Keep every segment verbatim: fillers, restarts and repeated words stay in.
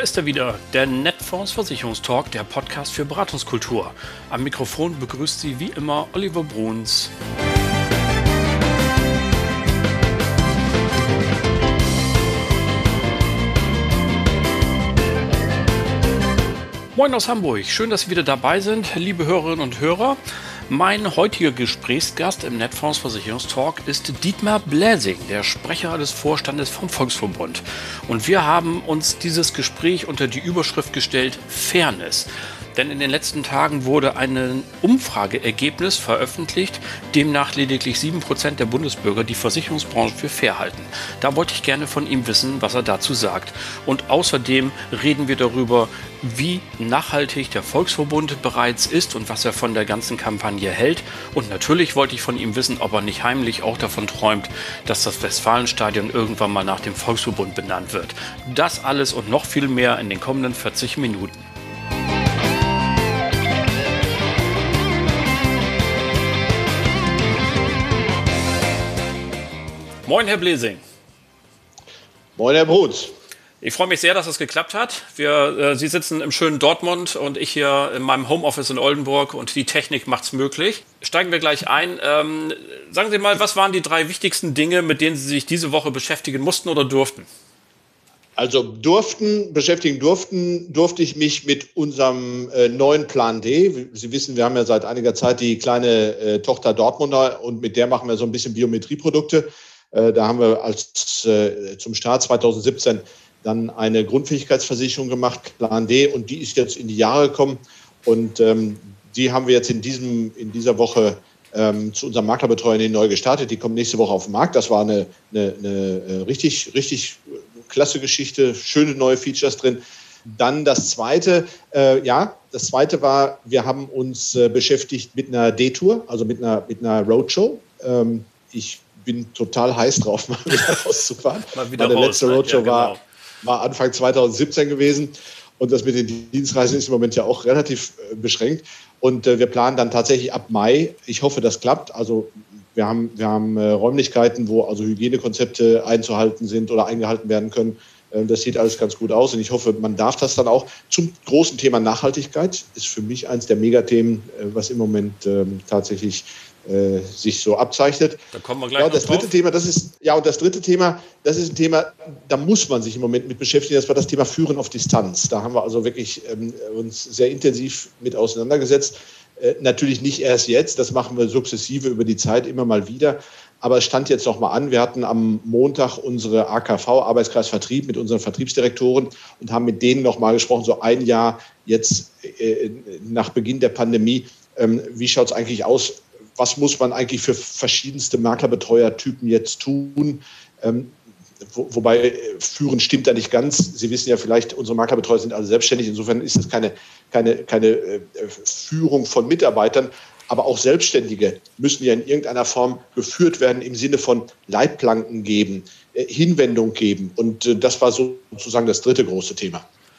ist er wieder, der Netfonds Versicherungstalk, der Podcast für Beratungskultur. Am Mikrofon begrüßt Sie wie immer Oliver Bruns. Moin aus Hamburg, schön, dass Sie wieder dabei sind, liebe Hörerinnen und Hörer. Mein heutiger Gesprächsgast im Netfonds Versicherungstalk ist Dietmar Bläsing, der Sprecher des Vorstandes vom Volksverbund. Und wir haben uns dieses Gespräch unter die Überschrift gestellt, Fairness. Denn in den letzten Tagen wurde ein Umfrageergebnis veröffentlicht, demnach lediglich sieben Prozent der Bundesbürger die Versicherungsbranche für fair halten. Da wollte ich gerne von ihm wissen, was er dazu sagt. Und außerdem reden wir darüber, wie nachhaltig der Volksverbund bereits ist und was er von der ganzen Kampagne hält. Und natürlich wollte ich von ihm wissen, ob er nicht heimlich auch davon träumt, dass das Westfalenstadion irgendwann mal nach dem Volksverbund benannt wird. Das alles und noch viel mehr in den kommenden vierzig Minuten. Moin, Herr Bläsing. Moin, Herr Bruns. Ich freue mich sehr, dass es geklappt hat. Wir, äh, Sie sitzen im schönen Dortmund und ich hier in meinem Homeoffice in Oldenburg und die Technik macht es möglich. Steigen wir gleich ein. Ähm, sagen Sie mal, was waren die drei wichtigsten Dinge, mit denen Sie sich diese Woche beschäftigen mussten oder durften? Also durften, beschäftigen durften, durfte ich mich mit unserem äh, neuen Plan D. Sie wissen, wir haben ja seit einiger Zeit die kleine äh, Tochter Dortmunder und mit der machen wir so ein bisschen Biometrieprodukte. Äh, da haben wir als äh, zum Start zwanzig siebzehn dann eine Grundfähigkeitsversicherung gemacht, Plan D, und die ist jetzt in die Jahre gekommen. Und ähm, die haben wir jetzt in, diesem, in dieser Woche ähm, zu unserem Maklerbetreuer neu gestartet. Die kommen nächste Woche auf den Markt. Das war eine, eine, eine richtig, richtig klasse Geschichte, schöne neue Features drin. Dann das Zweite, äh, ja, das Zweite war, wir haben uns äh, beschäftigt mit einer D-Tour, also mit einer, mit einer Roadshow. Ähm, ich bin total heiß drauf, mal wieder rauszufahren. Mal wieder Meine raus, letzte ne? Roadshow Ja, genau. war, war Anfang zwanzig siebzehn gewesen. Und das mit den Dienstreisen ist im Moment ja auch relativ äh, beschränkt. Und äh, wir planen dann tatsächlich ab Mai. Ich hoffe, das klappt. Also wir haben, wir haben äh, Räumlichkeiten, wo also Hygienekonzepte einzuhalten sind oder eingehalten werden können. Äh, das sieht alles ganz gut aus. Und ich hoffe, man darf das dann auch. Zum großen Thema Nachhaltigkeit ist für mich eins der Megathemen, äh, was im Moment äh, tatsächlich äh, sich so abzeichnet. Da kommen wir gleich ja, noch das dritte drauf. Thema, das ist, ja, und das dritte Thema, das ist ein Thema, da muss man sich im Moment mit beschäftigen. Das war das Thema Führen auf Distanz. Da haben wir also wirklich ähm, uns sehr intensiv mit auseinandergesetzt. Äh, natürlich nicht erst jetzt, das machen wir sukzessive über die Zeit immer mal wieder. Aber es stand jetzt noch mal an, wir hatten am Montag unsere A K V, Arbeitskreis Vertrieb, mit unseren Vertriebsdirektoren und haben mit denen noch mal gesprochen, so ein Jahr jetzt äh, nach Beginn der Pandemie. Ähm, wie schaut es eigentlich aus? Was muss man eigentlich für verschiedenste Maklerbetreuertypen jetzt tun? Ähm, wo, wobei äh, führen stimmt da nicht ganz. Sie wissen ja vielleicht, unsere Maklerbetreuer sind alle selbstständig. Insofern ist das keine, keine, keine äh, Führung von Mitarbeitern. Aber auch Selbstständige müssen ja in irgendeiner Form geführt werden im Sinne von Leitplanken geben, äh, Hinwendung geben. Und äh, das war so, sozusagen das dritte große Thema.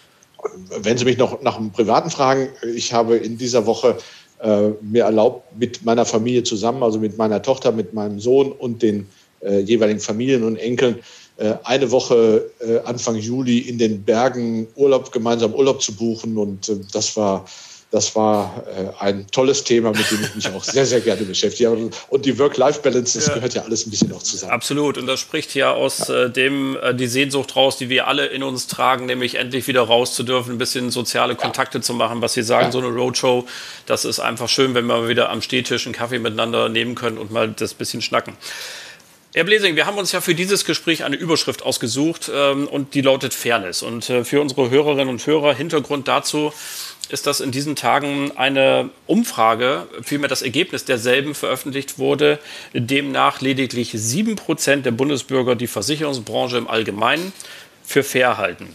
Wenn Sie mich noch nach einem Privaten fragen, ich habe in dieser Woche äh, mir erlaubt, mit meiner Familie zusammen, also mit meiner Tochter, mit meinem Sohn und den äh, jeweiligen Familien und Enkeln, äh, eine Woche äh, Anfang Juli in den Bergen Urlaub, gemeinsam Urlaub zu buchen. Und äh, das war Das war äh, ein tolles Thema, mit dem ich mich auch sehr, sehr gerne beschäftige. Und die Work-Life-Balance, das ja. gehört ja alles ein bisschen auch zusammen. Absolut. Und das spricht ja aus ja. äh, dem äh, die Sehnsucht raus, die wir alle in uns tragen, nämlich endlich wieder raus zu dürfen, ein bisschen soziale Kontakte ja. zu machen. Was Sie sagen, ja. so eine Roadshow, das ist einfach schön, wenn wir wieder am Stehtisch einen Kaffee miteinander nehmen können und mal das bisschen schnacken. Herr Bläsing, wir haben uns ja für dieses Gespräch eine Überschrift ausgesucht ähm, und die lautet Fairness. Und äh, für unsere Hörerinnen und Hörer, Hintergrund dazu ist, dass in diesen Tagen eine Umfrage, vielmehr das Ergebnis derselben veröffentlicht wurde, demnach lediglich sieben Prozent der Bundesbürger die Versicherungsbranche im Allgemeinen für fair halten.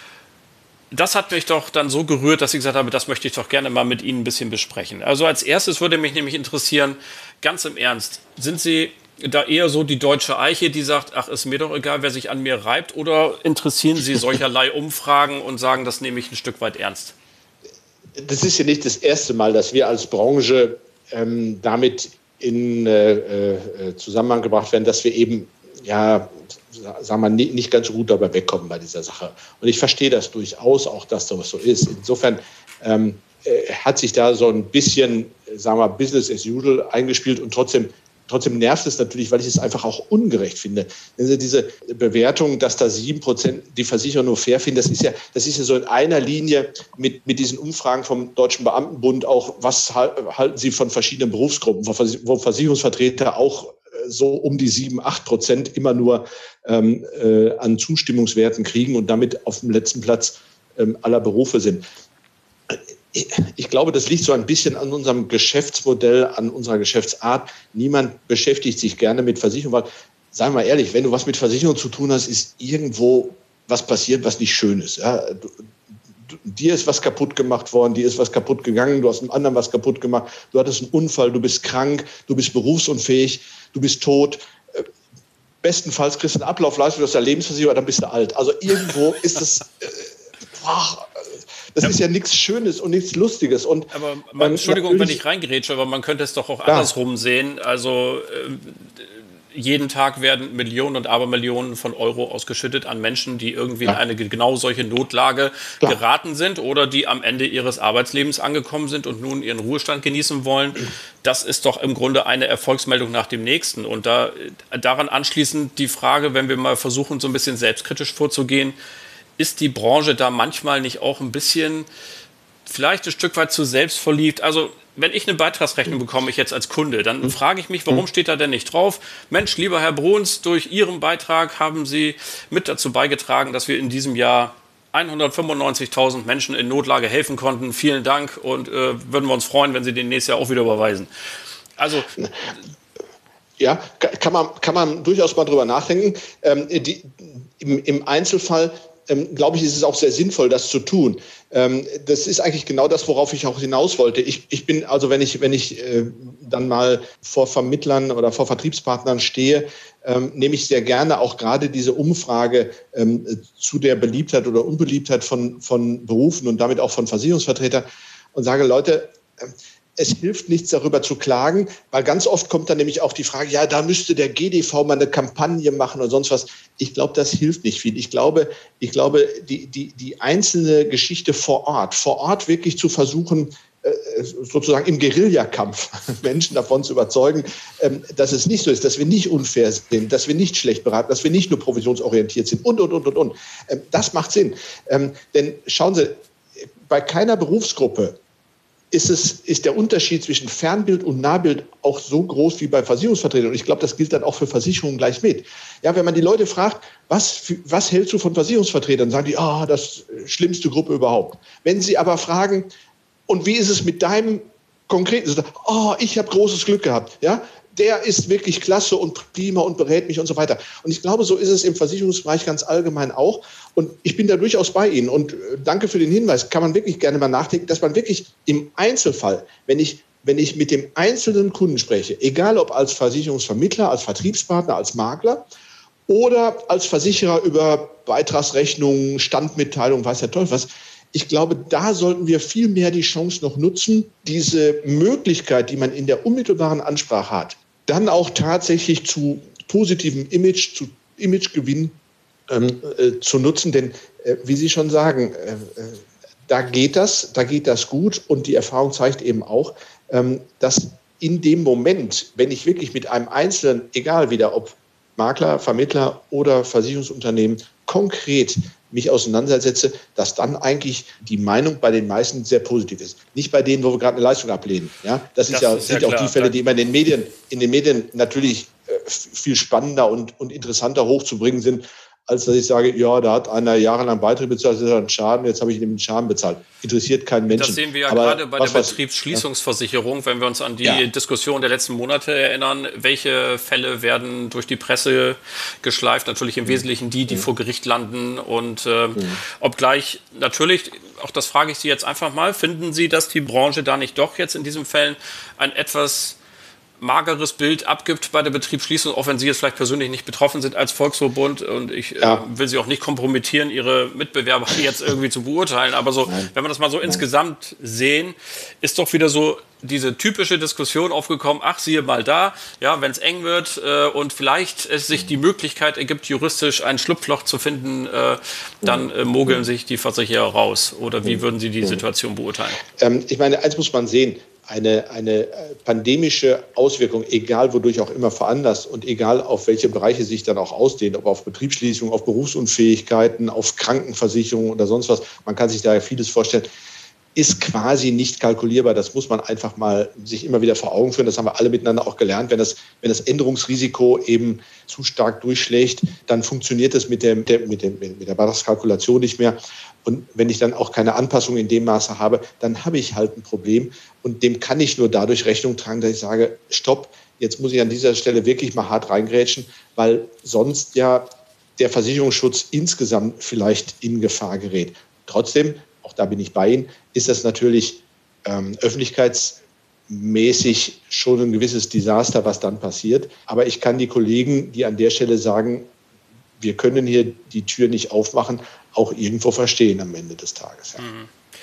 Das hat mich doch dann so gerührt, dass ich gesagt habe, das möchte ich doch gerne mal mit Ihnen ein bisschen besprechen. Also als erstes würde mich nämlich interessieren, ganz im Ernst, sind Sie da eher so die deutsche Eiche, die sagt, ach, ist mir doch egal, wer sich an mir reibt, oder interessieren Sie solcherlei Umfragen und sagen, das nehme ich ein Stück weit ernst? Das ist ja nicht das erste Mal, dass wir als Branche ähm, damit in äh, äh, Zusammenhang gebracht werden, dass wir eben ja sagen wir, nicht ganz so gut dabei wegkommen bei dieser Sache. Und ich verstehe das durchaus auch, dass sowas so ist. Insofern ähm, äh, hat sich da so ein bisschen, sagen wir, Business as usual eingespielt und trotzdem Trotzdem nervt es natürlich, weil ich es einfach auch ungerecht finde. Diese Bewertung, dass da sieben Prozent die Versicherer nur fair finden, das ist ja, das ist ja so in einer Linie mit, mit diesen Umfragen vom Deutschen Beamtenbund auch, was halten Sie von verschiedenen Berufsgruppen, wo Versicherungsvertreter auch so um die sieben, acht Prozent immer nur ähm, äh, an Zustimmungswerten kriegen und damit auf dem letzten Platz ähm, aller Berufe sind. Ich glaube, das liegt so ein bisschen an unserem Geschäftsmodell, an unserer Geschäftsart. Niemand beschäftigt sich gerne mit Versicherung, weil, sagen wir mal ehrlich, wenn du was mit Versicherung zu tun hast, ist irgendwo was passiert, was nicht schön ist. Ja, du, du, dir ist was kaputt gemacht worden, dir ist was kaputt gegangen, du hast einem anderen was kaputt gemacht, du hattest einen Unfall, du bist krank, du bist berufsunfähig, du bist tot. Bestenfalls kriegst du eine Ablaufleistung aus der Lebensversicherung, dann bist du alt. Also irgendwo ist das... Äh, boah, Das ja. ist ja nichts Schönes und nichts Lustiges. Und, aber man, ähm, Entschuldigung, wenn ich reingerätsche, aber man könnte es doch auch ja. andersrum sehen. Also äh, jeden Tag werden Millionen und Abermillionen von Euro ausgeschüttet an Menschen, die irgendwie ja. in eine genau solche Notlage Klar. geraten sind oder die am Ende ihres Arbeitslebens angekommen sind und nun ihren Ruhestand genießen wollen. Das ist doch im Grunde eine Erfolgsmeldung nach dem nächsten. Und da, daran anschließend die Frage, wenn wir mal versuchen, so ein bisschen selbstkritisch vorzugehen, ist die Branche da manchmal nicht auch ein bisschen, vielleicht ein Stück weit zu selbstverliebt? Also wenn ich eine Beitragsrechnung bekomme, ich jetzt als Kunde, dann frage ich mich, warum steht da denn nicht drauf? Mensch, lieber Herr Bruns, durch Ihren Beitrag haben Sie mit dazu beigetragen, dass wir in diesem Jahr hundertfünfundneunzigtausend Menschen in Notlage helfen konnten. Vielen Dank und äh, würden wir uns freuen, wenn Sie den nächstes Jahr auch wieder überweisen. Also... Ja, kann man, kann man durchaus mal drüber nachdenken. Ähm, die, im, im Einzelfall Ähm, glaube ich, ist es auch sehr sinnvoll, das zu tun. Ähm, das ist eigentlich genau das, worauf ich auch hinaus wollte. Ich, ich bin, also wenn ich, wenn ich äh, dann mal vor Vermittlern oder vor Vertriebspartnern stehe, ähm, nehme ich sehr gerne auch gerade diese Umfrage ähm, zu der Beliebtheit oder Unbeliebtheit von, von Berufen und damit auch von Versicherungsvertretern und sage, Leute, äh, es hilft nichts, darüber zu klagen, weil ganz oft kommt dann nämlich auch die Frage, ja, da müsste der G D V mal eine Kampagne machen oder sonst was. Ich glaube, das hilft nicht viel. Ich glaube, ich glaube, die, die, die einzelne Geschichte vor Ort, vor Ort wirklich zu versuchen, sozusagen im Guerillakampf Menschen davon zu überzeugen, dass es nicht so ist, dass wir nicht unfair sind, dass wir nicht schlecht beraten, dass wir nicht nur provisionsorientiert sind und, und, und, und, und. Das macht Sinn. Denn schauen Sie, bei keiner Berufsgruppe Ist, es, ist der Unterschied zwischen Fernbild und Nahbild auch so groß wie bei Versicherungsvertretern. Und ich glaube, das gilt dann auch für Versicherungen gleich mit. Ja, wenn man die Leute fragt, was, was hältst du von Versicherungsvertretern, sagen die, ah, oh, das schlimmste Gruppe überhaupt. Wenn sie aber fragen, und wie ist es mit deinem konkreten, oh, ich habe großes Glück gehabt, ja, der ist wirklich klasse und prima und berät mich und so weiter. Und ich glaube, so ist es im Versicherungsbereich ganz allgemein auch. Und ich bin da durchaus bei Ihnen. Und danke für den Hinweis. Kann man wirklich gerne mal nachdenken, dass man wirklich im Einzelfall, wenn ich, wenn ich mit dem einzelnen Kunden spreche, egal ob als Versicherungsvermittler, als Vertriebspartner, als Makler oder als Versicherer über Beitragsrechnungen, Standmitteilungen, weiß der Teufel was, ich glaube, da sollten wir viel mehr die Chance noch nutzen, diese Möglichkeit, die man in der unmittelbaren Ansprache hat, dann auch tatsächlich zu positivem Image, zu Imagegewinn ähm, äh, zu nutzen. Denn, äh, wie Sie schon sagen, äh, äh, da geht das, da geht das gut. Und die Erfahrung zeigt eben auch, ähm, dass in dem Moment, wenn ich wirklich mit einem Einzelnen, egal wieder, ob Makler, Vermittler oder Versicherungsunternehmen, konkret mich auseinandersetze, dass dann eigentlich die Meinung bei den meisten sehr positiv ist. Nicht bei denen, wo wir gerade eine Leistung ablehnen. Ja, das, ist das ja, ist sind ja auch die Fälle, die immer in den Medien, in den Medien natürlich äh, viel spannender und, und interessanter hochzubringen sind, als dass ich sage, ja, da hat einer jahrelang Beitritt bezahlt, das ist ein Schaden, jetzt habe ich ihm den Schaden bezahlt. Interessiert keinen Menschen. Das sehen wir ja Aber gerade bei der was, Betriebsschließungsversicherung, ja. wenn wir uns an die ja. Diskussion der letzten Monate erinnern, welche Fälle werden durch die Presse geschleift, natürlich im Wesentlichen die, die mhm. vor Gericht landen und äh, mhm. obgleich natürlich, auch das frage ich Sie jetzt einfach mal, finden Sie, dass die Branche da nicht doch jetzt in diesen Fällen ein etwas mageres Bild abgibt bei der Betriebsschließung, auch wenn Sie jetzt vielleicht persönlich nicht betroffen sind als Volksverbund und ich ja. äh, will Sie auch nicht kompromittieren, Ihre Mitbewerber jetzt irgendwie zu beurteilen, aber so, Nein. wenn wir das mal so Nein. insgesamt sehen, ist doch wieder so diese typische Diskussion aufgekommen, ach, siehe mal da, ja, wenn es eng wird äh, und vielleicht es sich die Möglichkeit ergibt, juristisch ein Schlupfloch zu finden, äh, dann äh, mogeln sich die Versicherer raus. Oder wie würden Sie die Situation beurteilen? Ähm, ich meine, eins muss man sehen, eine, eine pandemische Auswirkung, egal wodurch auch immer veranlasst und egal auf welche Bereiche sich dann auch ausdehnt, ob auf Betriebsschließung, auf Berufsunfähigkeiten, auf Krankenversicherung oder sonst was, man kann sich da vieles vorstellen, ist quasi nicht kalkulierbar. Das muss man einfach mal sich immer wieder vor Augen führen. Das haben wir alle miteinander auch gelernt. Wenn das, wenn das Änderungsrisiko eben zu stark durchschlägt, dann funktioniert das mit der, mit der, mit der, mit der Beitragskalkulation nicht mehr. Und wenn ich dann auch keine Anpassung in dem Maße habe, dann habe ich halt ein Problem. Und dem kann ich nur dadurch Rechnung tragen, dass ich sage, stopp, jetzt muss ich an dieser Stelle wirklich mal hart reingrätschen, weil sonst ja der Versicherungsschutz insgesamt vielleicht in Gefahr gerät. Trotzdem, auch da bin ich bei Ihnen, ist das natürlich ähm, öffentlichkeitsmäßig schon ein gewisses Desaster, was dann passiert. Aber ich kann die Kollegen, die an der Stelle sagen, wir können hier die Tür nicht aufmachen, auch irgendwo verstehen am Ende des Tages. Ja.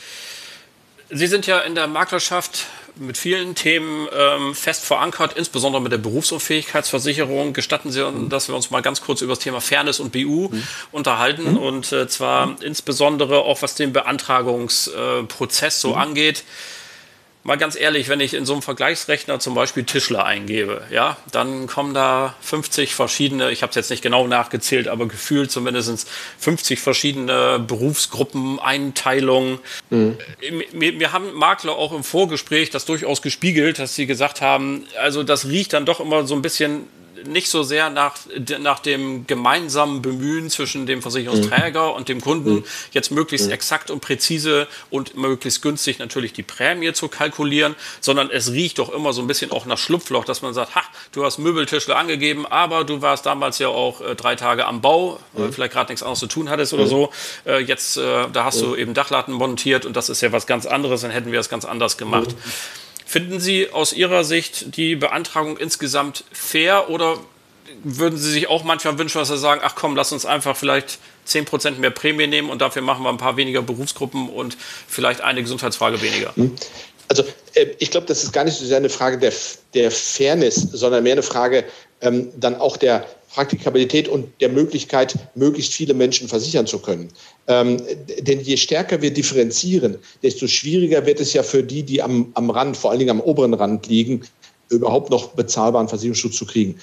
Sie sind ja in der Maklerschaft mit vielen Themen ähm, fest verankert, insbesondere mit der Berufsunfähigkeitsversicherung. Gestatten Sie uns, dass wir uns mal ganz kurz über das Thema Fairness und B U mhm. unterhalten. Mhm. Und äh, zwar mhm. insbesondere auch, was den Beantragungsprozess äh, so mhm. angeht. Mal ganz ehrlich, wenn ich in so einem Vergleichsrechner zum Beispiel Tischler eingebe, ja, dann kommen da fünfzig verschiedene, ich habe es jetzt nicht genau nachgezählt, aber gefühlt zumindest fünfzig verschiedene Berufsgruppen, Einteilungen. Mhm. Mir, mir haben Makler auch im Vorgespräch das durchaus gespiegelt, dass sie gesagt haben, also das riecht dann doch immer so ein bisschen nicht so sehr nach, nach dem gemeinsamen Bemühen zwischen dem Versicherungsträger mhm. und dem Kunden, mhm. jetzt möglichst mhm. exakt und präzise und möglichst günstig natürlich die Prämie zu kalkulieren, sondern es riecht doch immer so ein bisschen auch nach Schlupfloch, dass man sagt, ha, du hast Möbeltischler angegeben, aber du warst damals ja auch äh, drei Tage am Bau, mhm. weil vielleicht gerade nichts anderes zu tun hattest oder mhm. so. Äh, jetzt, äh, da hast mhm. du eben Dachlatten montiert und das ist ja was ganz anderes, dann hätten wir es ganz anders gemacht. Mhm. Finden Sie aus Ihrer Sicht die Beantragung insgesamt fair oder würden Sie sich auch manchmal wünschen, dass Sie sagen, ach komm, lass uns einfach vielleicht zehn Prozent mehr Prämie nehmen und dafür machen wir ein paar weniger Berufsgruppen und vielleicht eine Gesundheitsfrage weniger? Also ich glaube, das ist gar nicht so sehr eine Frage der, der Fairness, sondern mehr eine Frage ähm, dann auch der Praktikabilität und der Möglichkeit, möglichst viele Menschen versichern zu können. Ähm, denn je stärker wir differenzieren, desto schwieriger wird es ja für die, die am, am Rand, vor allen Dingen am oberen Rand liegen, überhaupt noch bezahlbaren Versicherungsschutz zu kriegen.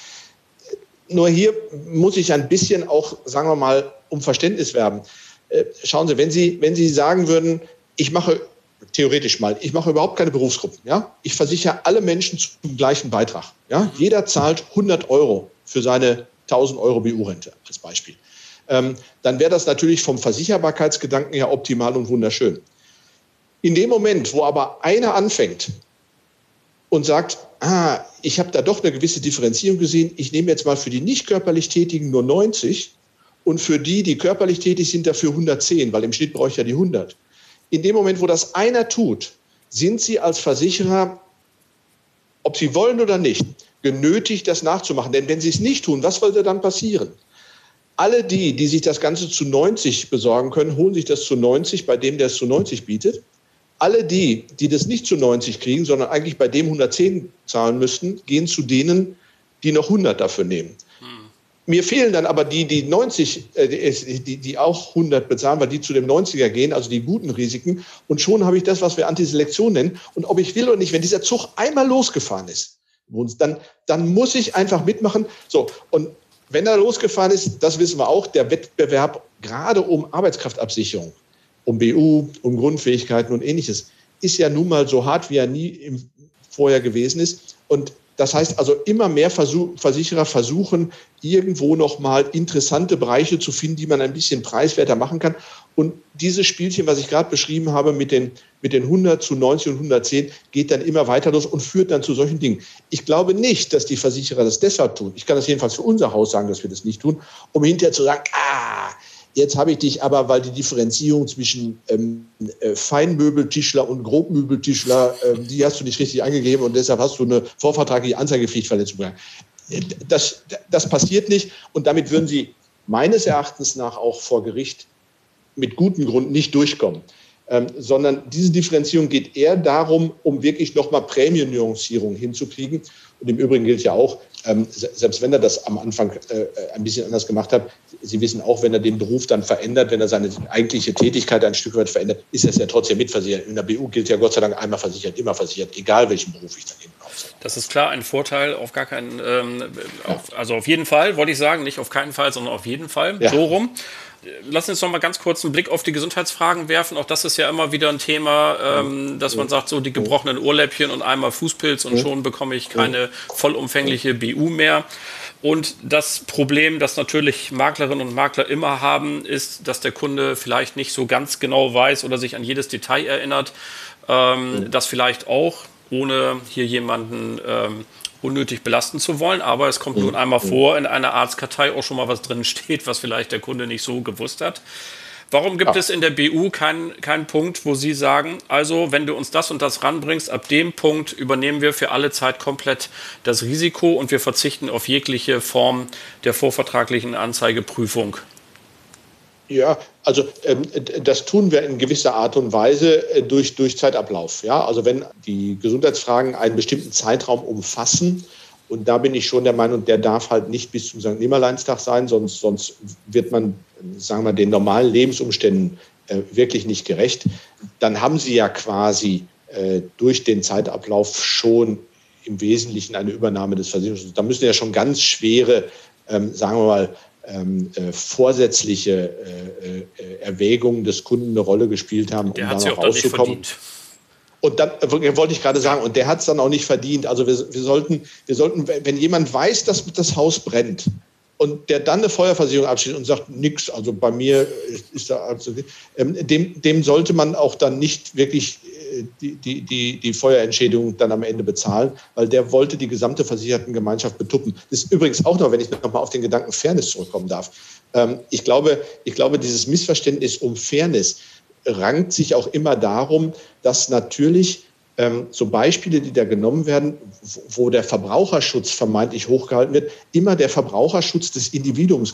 Nur hier muss ich ein bisschen auch, sagen wir mal, um Verständnis werben. Äh, schauen Sie, wenn Sie, wenn Sie sagen würden, ich mache theoretisch mal, ich mache überhaupt keine Berufsgruppen. Ja? Ich versichere alle Menschen zum gleichen Beitrag. Ja? Jeder zahlt hundert Euro für seine tausend Euro B U-Rente als Beispiel. Ähm, dann wäre das natürlich vom Versicherbarkeitsgedanken her optimal und wunderschön. In dem Moment, wo aber einer anfängt und sagt, ah, ich habe da doch eine gewisse Differenzierung gesehen, ich nehme jetzt mal für die nicht körperlich Tätigen nur neunzig und für die, die körperlich tätig sind, dafür hundertzehn, weil im Schnitt brauche ich ja die hundert. In dem Moment, wo das einer tut, sind Sie als Versicherer, ob Sie wollen oder nicht, genötigt, das nachzumachen. Denn wenn Sie es nicht tun, was würde dann passieren? Alle die, die sich das Ganze zu neunzig besorgen können, holen sich das zu neunzig bei dem, der es zu neunzig bietet. Alle die, die das nicht zu neunzig kriegen, sondern eigentlich bei dem hundertzehn zahlen müssten, gehen zu denen, die noch hundert dafür nehmen. Hm. Mir fehlen dann aber die, die neunzig, äh, die, die auch hundert bezahlen, weil die zu dem neunziger gehen, also die guten Risiken. Und schon habe ich das, was wir Antiselektion nennen. Und ob ich will oder nicht, wenn dieser Zug einmal losgefahren ist, Dann, dann muss ich einfach mitmachen. So, und wenn er losgefahren ist, das wissen wir auch, der Wettbewerb gerade um Arbeitskraftabsicherung, um B U, um Grundfähigkeiten und Ähnliches, ist ja nun mal so hart, wie er nie im, vorher gewesen ist. Und das heißt also, immer mehr Versuch, Versicherer versuchen, irgendwo nochmal interessante Bereiche zu finden, die man ein bisschen preiswerter machen kann. Und dieses Spielchen, was ich gerade beschrieben habe, mit den, mit den hundert zu neunzig und hundertzehn, geht dann immer weiter los und führt dann zu solchen Dingen. Ich glaube nicht, dass die Versicherer das deshalb tun. Ich kann das jedenfalls für unser Haus sagen, dass wir das nicht tun, um hinterher zu sagen, ah, jetzt habe ich dich aber, weil die Differenzierung zwischen ähm, äh, Feinmöbeltischler und Grobmöbeltischler, äh, die hast du nicht richtig angegeben und deshalb hast du eine vorvertragliche Anzeigepflichtverletzung begangen. Das, das passiert nicht und damit würden Sie meines Erachtens nach auch vor Gericht mit gutem Grund nicht durchkommen. ähm, sondern diese Differenzierung geht eher darum, um wirklich nochmal Prämiennuancierung hinzukriegen. Und im Übrigen gilt ja auch, ähm, selbst wenn er das am Anfang äh, ein bisschen anders gemacht hat, Sie wissen auch, wenn er den Beruf dann verändert, wenn er seine eigentliche Tätigkeit ein Stück weit verändert, ist er es ja trotzdem mitversichert. In der B U gilt ja Gott sei Dank einmal versichert, immer versichert, egal welchen Beruf ich dann eben ausübe. Das ist klar ein Vorteil, auf gar keinen, ähm, auf, also auf jeden Fall, wollte ich sagen, nicht auf keinen Fall, sondern auf jeden Fall, ja. So rum. Lass uns noch mal ganz kurz einen Blick auf die Gesundheitsfragen werfen. Auch das ist ja immer wieder ein Thema, ähm, dass man sagt, so die gebrochenen Ohrläppchen und einmal Fußpilz und schon bekomme ich keine vollumfängliche B U mehr. Und das Problem, das natürlich Maklerinnen und Makler immer haben, ist, dass der Kunde vielleicht nicht so ganz genau weiß oder sich an jedes Detail erinnert. Ähm, das vielleicht auch, ohne hier jemanden ähm, unnötig belasten zu wollen, aber es kommt nun einmal vor, in einer Arztkartei auch schon mal was drin steht, was vielleicht der Kunde nicht so gewusst hat. Warum gibt ja. es in der B U keinen keinen Punkt, wo Sie sagen, also wenn du uns das und das ranbringst, ab dem Punkt übernehmen wir für alle Zeit komplett das Risiko und wir verzichten auf jegliche Form der vorvertraglichen Anzeigeprüfung? Ja, also ähm, das tun wir in gewisser Art und Weise äh, durch, durch Zeitablauf. Ja? Also wenn die Gesundheitsfragen einen bestimmten Zeitraum umfassen, und da bin ich schon der Meinung, der darf halt nicht bis zum Sankt Nimmerleinstag sein, sonst, sonst wird man, sagen wir, den normalen Lebensumständen äh, wirklich nicht gerecht. Dann haben Sie ja quasi äh, durch den Zeitablauf schon im Wesentlichen eine Übernahme des Versicherungsschutzes. Da müssen ja schon ganz schwere, ähm, sagen wir mal, Ähm, äh, vorsätzliche äh, äh, Erwägungen des Kunden eine Rolle gespielt haben, um der da noch noch rauszukommen. Und dann äh, wollte ich gerade sagen, und der hat es dann auch nicht verdient. Also wir, wir, sollten, wir sollten, wenn jemand weiß, dass das Haus brennt und der dann eine Feuerversicherung abschließt und sagt, nix, also bei mir ist da also, ähm, dem, dem sollte man auch dann nicht wirklich die, die, die, die Feuerentschädigung dann am Ende bezahlen, weil der wollte die gesamte Versichertengemeinschaft betuppen. Das ist übrigens auch noch, wenn ich noch mal auf den Gedanken Fairness zurückkommen darf. Ähm, ich glaube, ich glaube, dieses Missverständnis um Fairness rankt sich auch immer darum, dass natürlich ähm, so Beispiele, die da genommen werden, wo der Verbraucherschutz vermeintlich hochgehalten wird, immer der Verbraucherschutz des Individuums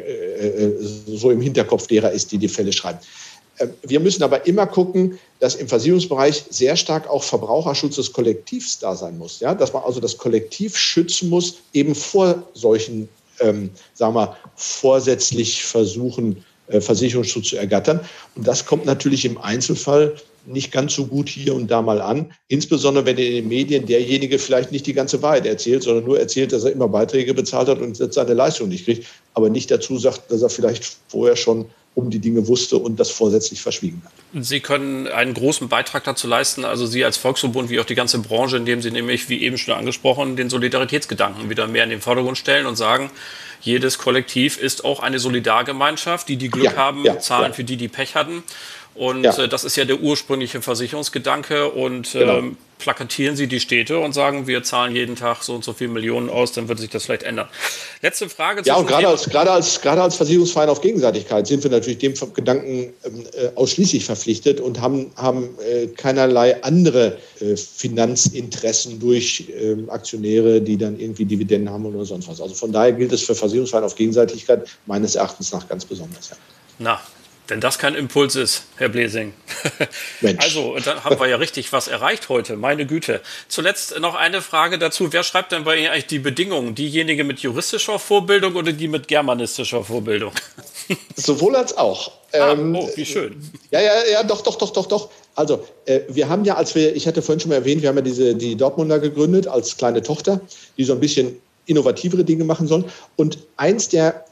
äh, so im Hinterkopf derer ist, die die Fälle schreiben. Wir müssen aber immer gucken, dass im Versicherungsbereich sehr stark auch Verbraucherschutz des Kollektivs da sein muss. Ja? Dass man also das Kollektiv schützen muss, eben vor solchen, ähm, sagen wir, vorsätzlich versuchen, äh, Versicherungsschutz zu ergattern. Und das kommt natürlich im Einzelfall nicht ganz so gut hier und da mal an. Insbesondere, wenn in den Medien derjenige vielleicht nicht die ganze Wahrheit erzählt, sondern nur erzählt, dass er immer Beiträge bezahlt hat und jetzt seine Leistung nicht kriegt, aber nicht dazu sagt, dass er vielleicht vorher schon um die Dinge wusste und das vorsätzlich verschwiegen hat. Sie können einen großen Beitrag dazu leisten, also Sie als Volksverbund wie auch die ganze Branche, indem Sie nämlich, wie eben schon angesprochen, den Solidaritätsgedanken wieder mehr in den Vordergrund stellen und sagen, jedes Kollektiv ist auch eine Solidargemeinschaft, die die Glück ja, haben, ja, zahlen ja. für die, die Pech hatten. Und ja. äh, das ist ja der ursprüngliche Versicherungsgedanke. Und genau. ähm, plakatieren Sie die Städte und sagen, wir zahlen jeden Tag so und so viele Millionen aus, dann wird sich das vielleicht ändern. Letzte Frage. Ja, und gerade als, gerade als, gerade als Versicherungsverein auf Gegenseitigkeit sind wir natürlich dem Gedanken äh, ausschließlich verpflichtet und haben, haben äh, keinerlei andere äh, Finanzinteressen durch äh, Aktionäre, die dann irgendwie Dividenden haben oder sonst was. Also von daher gilt es für Versicherungsverein auf Gegenseitigkeit meines Erachtens nach ganz besonders. Ja. Na, wenn das kein Impuls ist, Herr Blesing. Mensch. Also, dann haben wir ja richtig was erreicht heute, meine Güte. Zuletzt noch eine Frage dazu. Wer schreibt denn bei Ihnen eigentlich die Bedingungen? Diejenige mit juristischer Vorbildung oder die mit germanistischer Vorbildung? Sowohl als auch. Ah, ähm, oh, wie schön. Ja, ja, ja, doch, doch, doch, doch, doch. Also, äh, wir haben ja, als wir, ich hatte vorhin schon mal erwähnt, wir haben ja diese, die Dortmunder gegründet als kleine Tochter, die so ein bisschen innovativere Dinge machen sollen. Und eins der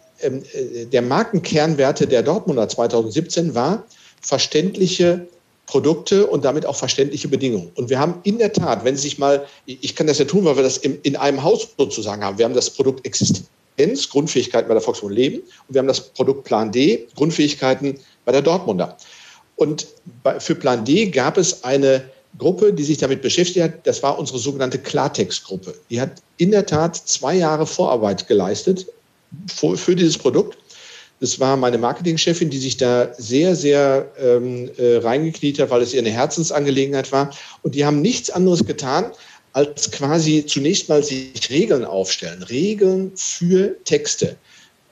der Markenkernwerte der Dortmunder zweitausendsiebzehn war verständliche Produkte und damit auch verständliche Bedingungen. Und wir haben in der Tat, wenn Sie sich mal, ich kann das ja tun, weil wir das in einem Haus sozusagen haben, wir haben das Produkt Existenz, Grundfähigkeiten bei der Volkswagen Leben und wir haben das Produkt Plan D, Grundfähigkeiten bei der Dortmunder. Und für Plan D gab es eine Gruppe, die sich damit beschäftigt hat, das war unsere sogenannte Klartext-Gruppe. Die hat in der Tat zwei Jahre Vorarbeit geleistet für dieses Produkt. Das war meine Marketingchefin, die sich da sehr, sehr ähm, äh, reingekniet hat, weil es ihr eine Herzensangelegenheit war. Und die haben nichts anderes getan, als quasi zunächst mal sich Regeln aufstellen. Regeln für Texte.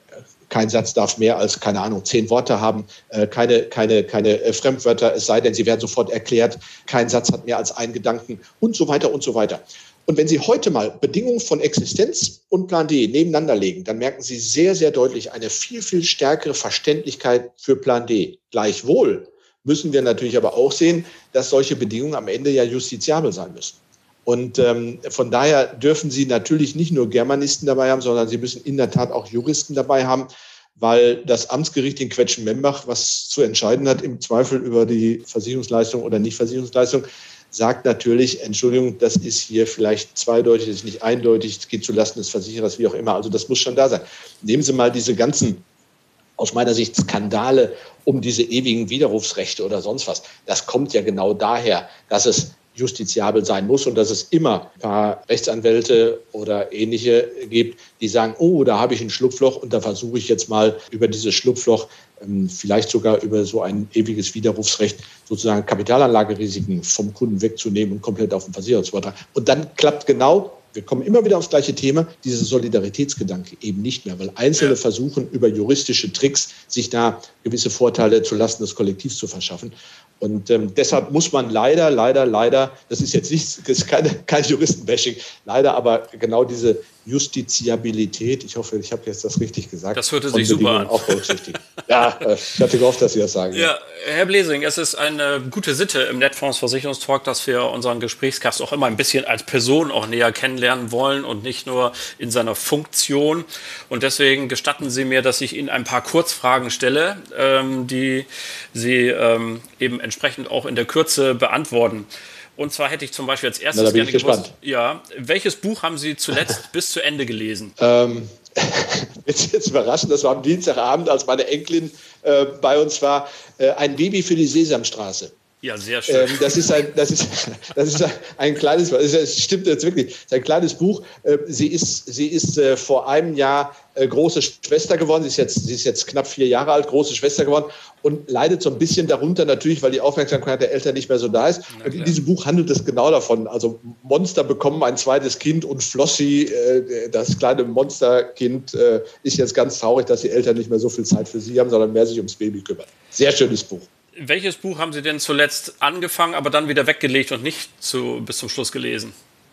kein Satz darf mehr als, keine Ahnung, zehn Worte haben, äh, keine, keine, keine äh, Fremdwörter, es sei denn, sie werden sofort erklärt, kein Satz hat mehr als einen Gedanken und so weiter und so weiter. Und wenn Sie heute mal Bedingungen von Existenz und Plan D nebeneinander legen, dann merken Sie sehr, sehr deutlich eine viel, viel stärkere Verständlichkeit für Plan D. Gleichwohl müssen wir natürlich aber auch sehen, dass solche Bedingungen am Ende ja justiziabel sein müssen. Und ähm, von daher dürfen Sie natürlich nicht nur Germanisten dabei haben, sondern Sie müssen in der Tat auch Juristen dabei haben, weil das Amtsgericht in Quetschen-Membach, was zu entscheiden hat im Zweifel über die Versicherungsleistung oder Nichtversicherungsleistung, sagt natürlich, Entschuldigung, das ist hier vielleicht zweideutig, das ist nicht eindeutig, es geht zulasten des Versicherers, wie auch immer. Also das muss schon da sein. Nehmen Sie mal diese ganzen, aus meiner Sicht, Skandale um diese ewigen Widerrufsrechte oder sonst was. Das kommt ja genau daher, dass es justiziabel sein muss und dass es immer ein paar Rechtsanwälte oder Ähnliche gibt, die sagen, oh, da habe ich ein Schlupfloch und da versuche ich jetzt mal über dieses Schlupfloch, ähm, vielleicht sogar über so ein ewiges Widerrufsrecht, sozusagen Kapitalanlagerisiken vom Kunden wegzunehmen und komplett auf den Versicherer zu übertragen. Und dann klappt genau, wir kommen immer wieder aufs gleiche Thema, dieser Solidaritätsgedanke eben nicht mehr, weil Einzelne ja. versuchen, über juristische Tricks sich da gewisse Vorteile zulasten des Kollektivs zu verschaffen. Und ähm, deshalb muss man leider, leider, leider, das ist jetzt nicht, das ist keine, kein Juristenbashing, leider aber genau diese Justiziabilität, ich hoffe, ich habe jetzt das richtig gesagt. Das hörte sich super an. Auch berücksichtigen. Ja, äh, ich hatte gehofft, dass Sie das sagen. Ja, Herr Blesing, es ist eine gute Sitte im Netfonds-Versicherungstalk, dass wir unseren Gesprächsgast auch immer ein bisschen als Person auch näher kennenlernen wollen und nicht nur in seiner Funktion. Und deswegen gestatten Sie mir, dass ich Ihnen ein paar Kurzfragen stelle, ähm, die Sie ähm, eben entsprechend auch in der Kürze beantworten. Und zwar hätte ich zum Beispiel als erstes Na, da bin gerne ich gewusst, gespannt. Ja, welches Buch haben Sie zuletzt bis zu Ende gelesen? Ähm, jetzt, jetzt überraschend, das war am Dienstagabend, als meine Enkelin äh, bei uns war, äh, ein Baby für die Sesamstraße. Ja, sehr schön. Ähm, das ist ein, das ist, das ist ein kleines, das stimmt jetzt wirklich, das ist ein kleines Buch. Äh, sie ist, sie ist äh, vor einem Jahr äh, große Schwester geworden. Sie ist jetzt, sie ist jetzt knapp vier Jahre alt, große Schwester geworden und leidet so ein bisschen darunter natürlich, weil die Aufmerksamkeit der Eltern nicht mehr so da ist. Und in diesem Buch handelt es genau davon. Also Monster bekommen ein zweites Kind und Flossie, äh, das kleine Monsterkind, äh, ist jetzt ganz traurig, dass die Eltern nicht mehr so viel Zeit für sie haben, sondern mehr sich ums Baby kümmern. Sehr schönes Buch. Welches Buch haben Sie denn zuletzt angefangen, aber dann wieder weggelegt und nicht zu, bis zum Schluss gelesen?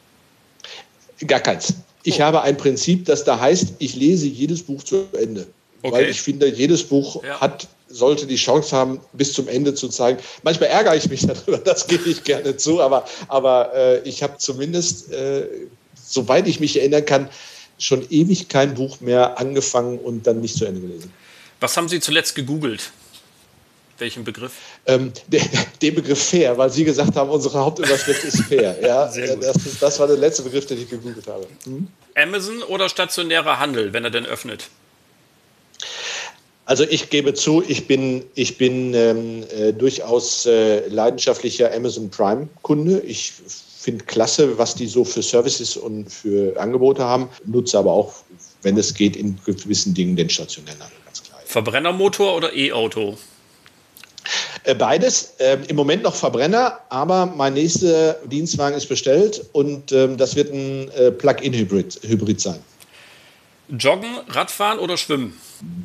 Gar keins. Ich oh. habe ein Prinzip, das da heißt, ich lese jedes Buch zu Ende. Okay. Weil ich finde, jedes Buch ja. hat, sollte die Chance haben, bis zum Ende zu zeigen. Manchmal ärgere ich mich darüber, das gebe ich gerne zu, aber, aber äh, ich habe zumindest, äh, soweit ich mich erinnern kann, schon ewig kein Buch mehr angefangen und dann nicht zu Ende gelesen. Was haben Sie zuletzt gegoogelt? Welchen Begriff? Ähm, der, den Begriff fair, weil Sie gesagt haben, unsere Hauptüberschrift ist fair. Ja, Sehr gut. Das, ist, das war der letzte Begriff, den ich gegoogelt habe. Hm? Amazon oder stationärer Handel, wenn er denn öffnet? Also ich gebe zu, ich bin, ich bin ähm, äh, durchaus äh, leidenschaftlicher Amazon Prime-Kunde. Ich finde klasse, was die so für Services und für Angebote haben, nutze aber auch, wenn es geht, in gewissen Dingen den stationären Handel, ganz klar. Verbrennermotor oder E-Auto? Beides. Ähm, Im Moment noch Verbrenner, aber mein nächster Dienstwagen ist bestellt und ähm, das wird ein äh, Plug-in-Hybrid Hybrid sein. Joggen, Radfahren oder Schwimmen?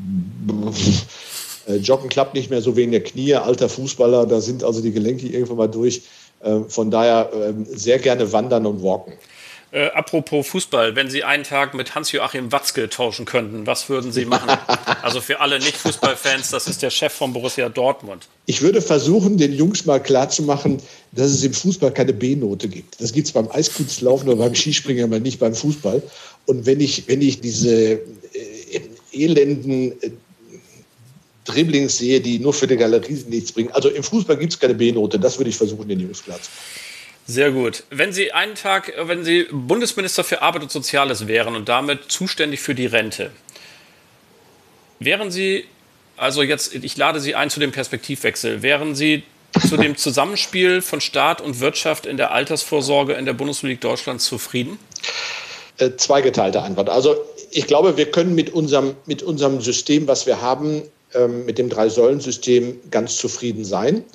äh, Joggen klappt nicht mehr so wegen der Knie, alter Fußballer, da sind also die Gelenke irgendwann mal durch. Äh, von daher äh, sehr gerne wandern und walken. Äh, apropos Fußball, wenn Sie einen Tag mit Hans-Joachim Watzke tauschen könnten, was würden Sie machen? Also für alle Nicht-Fußballfans, das ist der Chef von Borussia Dortmund. Ich würde versuchen, den Jungs mal klarzumachen, dass es im Fußball keine B-Note gibt. Das gibt es beim Eiskunstlaufen oder beim Skispringen, aber nicht beim Fußball. Und wenn ich, wenn ich diese äh, elenden äh, Dribblings sehe, die nur für die Galerie nichts bringen, also im Fußball gibt es keine B-Note, das würde ich versuchen, den Jungs klarzumachen. Sehr gut. Wenn Sie einen Tag, wenn Sie Bundesminister für Arbeit und Soziales wären und damit zuständig für die Rente, wären Sie, also jetzt, ich lade Sie ein zu dem Perspektivwechsel, wären Sie zu dem Zusammenspiel von Staat und Wirtschaft in der Altersvorsorge in der Bundesrepublik Deutschland zufrieden? Äh, zweigeteilte Antwort. Also ich glaube, wir können mit unserem, mit unserem System, was wir haben, ähm, mit dem Drei-Säulen-System ganz zufrieden sein.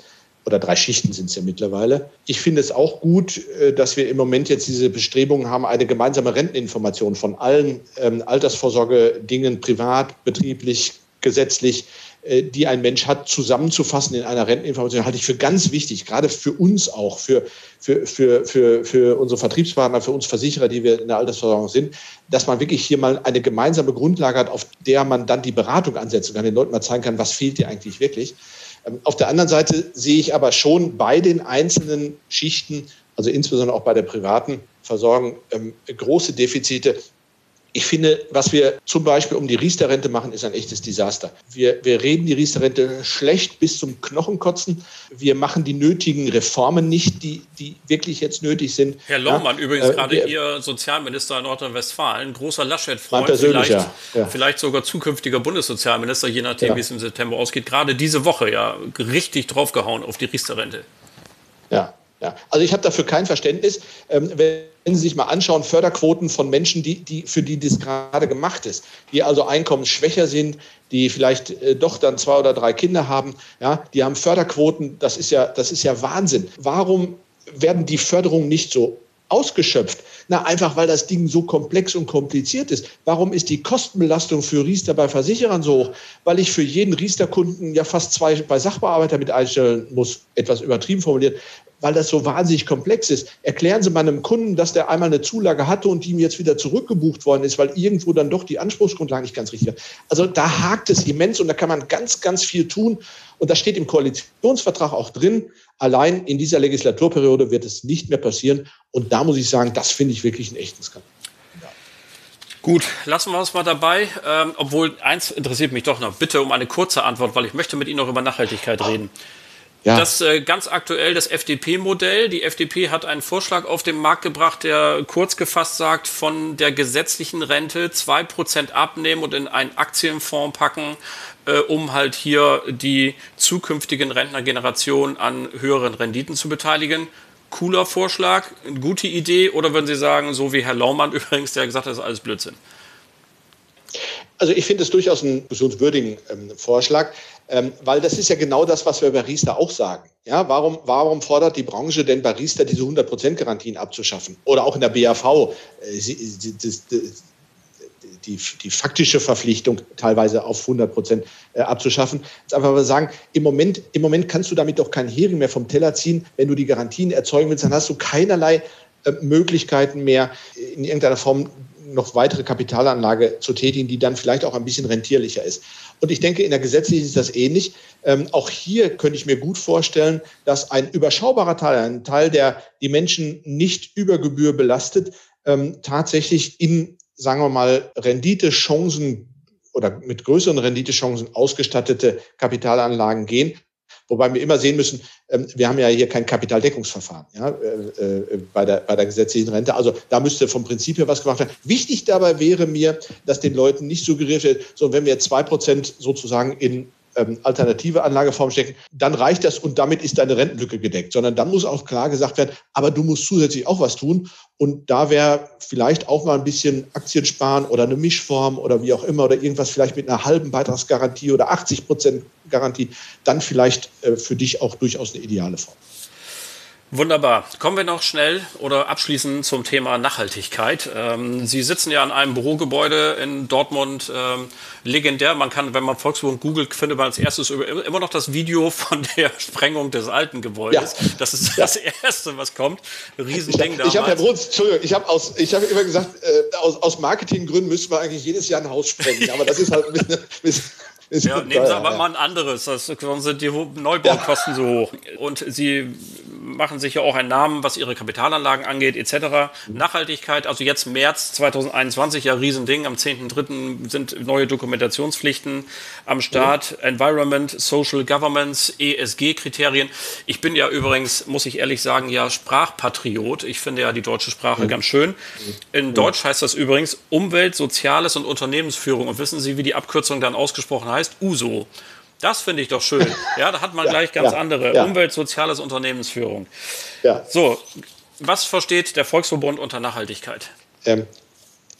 oder drei Schichten sind es ja mittlerweile. Ich finde es auch gut, dass wir im Moment jetzt diese Bestrebungen haben, eine gemeinsame Renteninformation von allen ähm, Altersvorsorgedingen, privat, betrieblich, gesetzlich, äh, die ein Mensch hat, zusammenzufassen in einer Renteninformation, halte ich für ganz wichtig, gerade für uns auch, für, für, für, für, für unsere Vertriebspartner, für uns Versicherer, die wir in der Altersversorgung sind, dass man wirklich hier mal eine gemeinsame Grundlage hat, auf der man dann die Beratung ansetzen kann, den Leuten mal zeigen kann, was fehlt dir eigentlich wirklich. Auf der anderen Seite sehe ich aber schon bei den einzelnen Schichten, also insbesondere auch bei der privaten Versorgung, große Defizite. Ich finde, was wir zum Beispiel um die Riester-Rente machen, ist ein echtes Desaster. Wir, wir reden die Riester-Rente schlecht bis zum Knochenkotzen. Wir machen die nötigen Reformen nicht, die, die wirklich jetzt nötig sind. Herr Lohmann, ja, übrigens äh, gerade wir, Ihr Sozialminister in Nordrhein-Westfalen, großer Laschet-Freund, vielleicht, ja. vielleicht sogar zukünftiger Bundessozialminister, je nachdem, ja. wie es im September ausgeht, gerade diese Woche ja richtig draufgehauen auf die Riester-Rente. Ja. Ja, also ich habe dafür kein Verständnis. Ähm, wenn Sie sich mal anschauen, Förderquoten von Menschen, die, die, für die das gerade gemacht ist, die also einkommensschwächer sind, die vielleicht äh, doch dann zwei oder drei Kinder haben, ja, die haben Förderquoten, das ist ja, das ist ja Wahnsinn. Warum werden die Förderungen nicht so ausgeschöpft? Na, einfach, weil das Ding so komplex und kompliziert ist. Warum ist die Kostenbelastung für Riester bei Versicherern so hoch? Weil ich für jeden Riester-Kunden ja fast zwei bei Sachbearbeiter mit einstellen muss, etwas übertrieben formuliert, weil das so wahnsinnig komplex ist. Erklären Sie mal einem Kunden, dass der einmal eine Zulage hatte und die ihm jetzt wieder zurückgebucht worden ist, weil irgendwo dann doch die Anspruchsgrundlage nicht ganz richtig war. Also da hakt es immens und da kann man ganz, ganz viel tun. Und das steht im Koalitionsvertrag auch drin. Allein in dieser Legislaturperiode wird es nicht mehr passieren. Und da muss ich sagen, das finde ich wirklich einen echten Skandal. Ja. Gut, lassen wir uns mal dabei. Ähm, obwohl, eins interessiert mich doch noch. Bitte um eine kurze Antwort, weil ich möchte mit Ihnen noch über Nachhaltigkeit reden. Ja. Das äh, ganz aktuell das F D P-Modell. Die F D P hat einen Vorschlag auf den Markt gebracht, der kurz gefasst sagt, von der gesetzlichen Rente zwei Prozent abnehmen und in einen Aktienfonds packen, äh, um halt hier die zukünftigen Rentnergenerationen an höheren Renditen zu beteiligen. Cooler Vorschlag, eine gute Idee, oder würden Sie sagen, so wie Herr Laumann übrigens, der gesagt hat, das ist alles Blödsinn? Also ich finde es durchaus einen diskussionswürdigen ähm, Vorschlag, ähm, weil das ist ja genau das, was wir bei Riester auch sagen. Ja, warum, warum fordert die Branche denn bei Riester diese hundert Prozent Garantien abzuschaffen? Oder auch in der B A V äh, sie, sie, die, die, die faktische Verpflichtung teilweise auf hundert Prozent äh, abzuschaffen. Jetzt einfach mal sagen, im Moment, im Moment kannst du damit doch keinen Hering mehr vom Teller ziehen. Wenn du die Garantien erzeugen willst, dann hast du keinerlei äh, Möglichkeiten mehr in irgendeiner Form noch weitere Kapitalanlage zu tätigen, die dann vielleicht auch ein bisschen rentierlicher ist. Und ich denke, in der gesetzlichen ist das ähnlich. Ähm, auch hier könnte ich mir gut vorstellen, dass ein überschaubarer Teil, ein Teil, der die Menschen nicht über Gebühr belastet, ähm, tatsächlich in, sagen wir mal, Renditechancen oder mit größeren Renditechancen ausgestattete Kapitalanlagen gehen. Wobei wir immer sehen müssen, wir haben ja hier kein Kapitaldeckungsverfahren ja, äh, bei, der, bei der gesetzlichen Rente. Also da müsste vom Prinzip her was gemacht werden. Wichtig dabei wäre mir, dass den Leuten nicht suggeriert wird, so wenn wir jetzt zwei Prozent sozusagen in ähm, alternative Anlageform stecken, dann reicht das und damit ist deine Rentenlücke gedeckt. Sondern dann muss auch klar gesagt werden, aber du musst zusätzlich auch was tun. Und da wäre vielleicht auch mal ein bisschen Aktien sparen oder eine Mischform oder wie auch immer oder irgendwas vielleicht mit einer halben Beitragsgarantie oder achtzig Prozent Garantie, dann vielleicht äh, für dich auch durchaus eine ideale Form. Wunderbar. Kommen wir noch schnell oder abschließend zum Thema Nachhaltigkeit. Ähm, Sie sitzen ja in einem Bürogebäude in Dortmund, ähm, legendär. Man kann, wenn man Volkswagen googelt, findet man als erstes immer noch das Video von der Sprengung des alten Gebäudes. Ja. Das ist das ja. Erste, was kommt. Riesending ich, damals. Ich habe, Herr Bruns, Entschuldigung, ich habe aus, ich habe immer gesagt, äh, aus, aus Marketinggründen müsste man eigentlich jedes Jahr ein Haus sprengen. Aber das ist halt ein bisschen, ein bisschen ja, nehmen Sie aber ja. mal ein anderes, das, sonst sind die Neubaukosten ja. so hoch. Und Sie machen sich ja auch einen Namen, was Ihre Kapitalanlagen angeht, et cetera. Mhm. Nachhaltigkeit, also jetzt März zweitausendeinundzwanzig, ja Riesending, am zehnten dritten sind neue Dokumentationspflichten am Start, mhm. Environment, Social Governance, E S G-Kriterien. Ich bin ja übrigens, muss ich ehrlich sagen, ja Sprachpatriot. Ich finde ja die deutsche Sprache mhm. ganz schön. In mhm. Deutsch heißt das übrigens Umwelt, Soziales und Unternehmensführung. Und wissen Sie, wie die Abkürzung dann ausgesprochen heißt? U S O. Das finde ich doch schön. Ja, da hat man ja, gleich ganz ja, andere. Ja. Umwelt, Soziales, Unternehmensführung. Ja. So, was versteht der Volksverbund unter Nachhaltigkeit? Ähm,